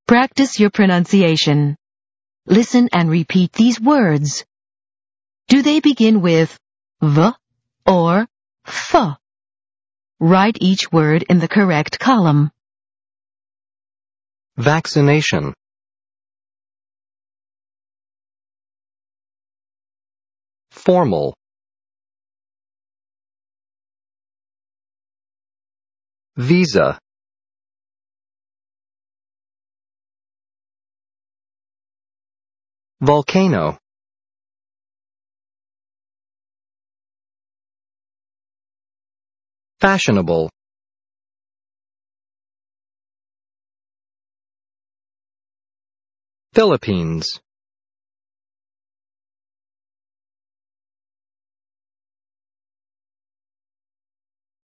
Practice your pronunciation. Listen and repeat these words. Do they begin with V or F? Write each word in the correct column. Vaccination. Formal. Visa. Volcano. Fashionable. Philippines.